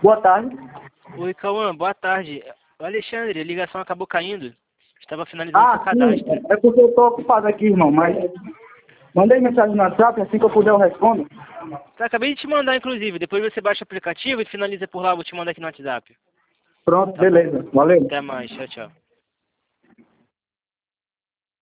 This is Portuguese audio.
Boa tarde. Oi, Cauã, boa tarde. Alexandre, a ligação acabou caindo. Estava finalizando seu cadastro. Sim, é porque eu tô ocupado aqui, irmão, mas mandei mensagem no WhatsApp, assim que eu puder eu respondo. Tá, acabei de te mandar, inclusive. Depois você baixa o aplicativo e finaliza por lá. Vou te mandar aqui no WhatsApp. Pronto, Tá bom. beleza. Valeu. Até mais. Tchau, tchau.